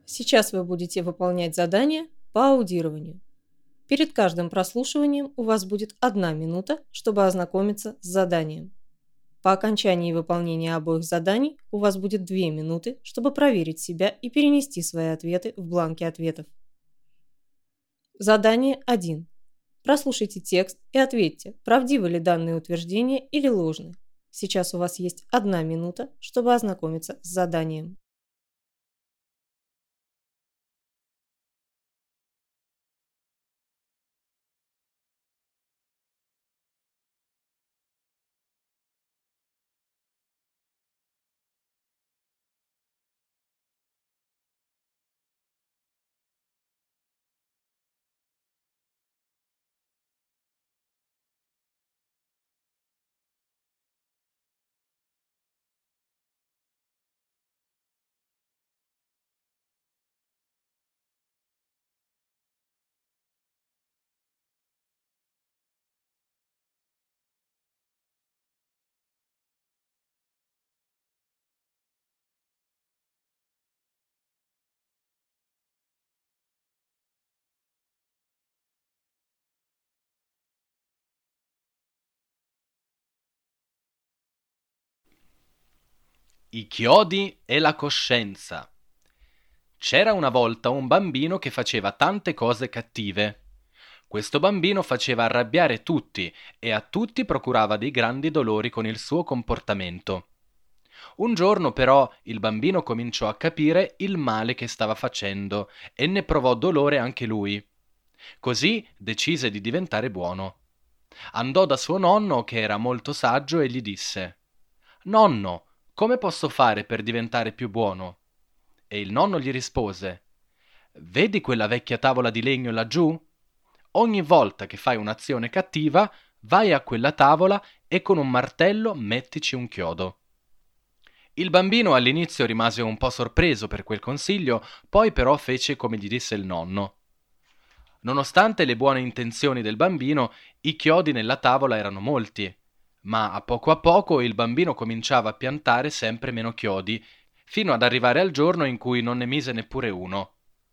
Сейчас вы будете выполнять задание по аудированию. Перед каждым прослушиванием у вас будет 1 минута, чтобы ознакомиться с заданием. По окончании выполнения обоих заданий у вас будет 2 минуты, чтобы проверить себя и перенести свои ответы в бланки ответов. Задание 1. Прослушайте текст и ответьте, правдивы ли данные утверждения или ложны. Сейчас у вас есть 1 минута, чтобы ознакомиться с заданием. I chiodi e la coscienza. C'era una volta un bambino che faceva tante cose cattive. Questo bambino faceva arrabbiare tutti e a tutti procurava dei grandi dolori con il suo comportamento. Un giorno però il bambino cominciò a capire il male che stava facendo e ne provò dolore anche lui. Così decise di diventare buono. Andò da suo nonno, che era molto saggio, e gli disse: «Nonno, come posso fare per diventare più buono?» E il nonno gli rispose: «Vedi quella vecchia tavola di legno laggiù? Ogni volta che fai un'azione cattiva, vai a quella tavola e con un martello mettici un chiodo». Il bambino all'inizio rimase un po' sorpreso per quel consiglio, poi però fece come gli disse il nonno. Nonostante le buone intenzioni del bambino, i chiodi nella tavola erano molti, ma a poco il bambino cominciava a piantare sempre meno chiodi, fino ad arrivare al giorno in cui non ne mise neppure uno.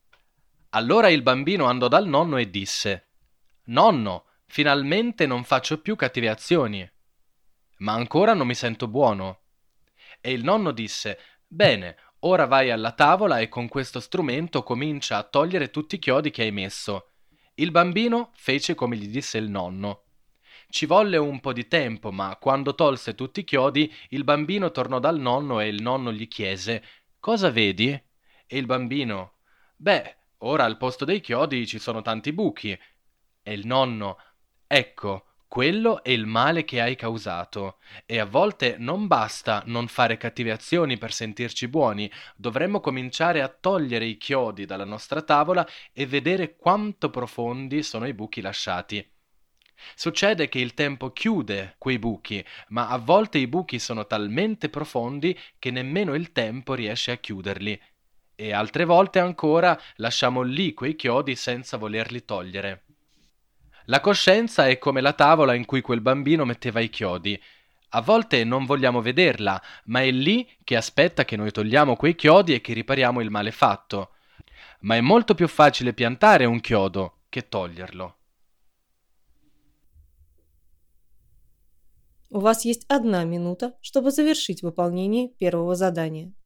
Allora il bambino andò dal nonno e disse: «Nonno, finalmente non faccio più cattive azioni, ma ancora non mi sento buono». E il nonno disse: «Bene, ora vai alla tavola e con questo strumento comincia a togliere tutti i chiodi che hai messo». Il bambino fece come gli disse il nonno. Ci volle un po' di tempo, ma quando tolse tutti i chiodi, il bambino tornò dal nonno e il nonno gli chiese: «Cosa vedi?» E il bambino: «Beh, ora al posto dei chiodi ci sono tanti buchi». E il nonno: «Ecco, quello è il male che hai causato. E a volte non basta non fare cattive azioni per sentirci buoni, dovremmo cominciare a togliere i chiodi dalla nostra tavola e vedere quanto profondi sono i buchi lasciati. Succede che il tempo chiude quei buchi, ma a volte i buchi sono talmente profondi che nemmeno il tempo riesce a chiuderli. E altre volte ancora lasciamo lì quei chiodi senza volerli togliere». La coscienza è come la tavola in cui quel bambino metteva i chiodi. A volte non vogliamo vederla, ma è lì che aspetta che noi togliamo quei chiodi e che ripariamo il male fatto. Ma è molto più facile piantare un chiodo che toglierlo. У вас есть 1 минута, чтобы завершить выполнение первого задания.